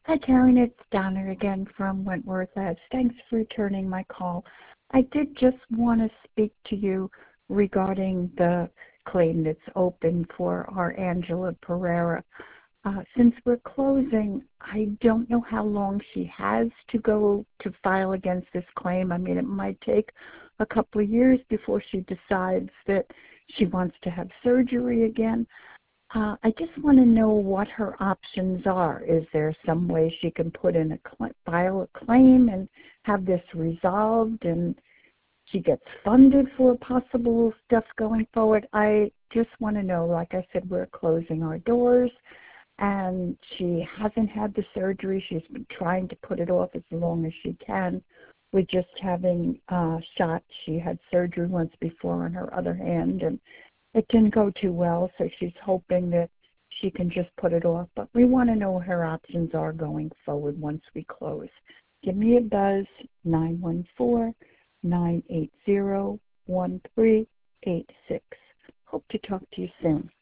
Hi, Karen. It's Donna again from Wentworth Labs. Thanks for returning my call. I did just want to speak to you regarding the claim that's open for our Angela Pereira. Since we're closing, I don't know how long she has to go to file against this claim. I mean, it might take a couple of years before she decides that she wants to have surgery again. I just want to know what her options are. Is there some way she can put in file a claim and have this resolved and she gets funded for possible stuff going forward? I just want to know, like I said, we're closing our doors and she hasn't had the surgery. She's been trying to put it off as long as she can. We're just having shots. She had surgery once before on her other hand, and it didn't go too well, so she's hoping that she can just put it off. But we want to know what her options are going forward once we close. Give me a buzz, 914-980-1386. Hope to talk to you soon.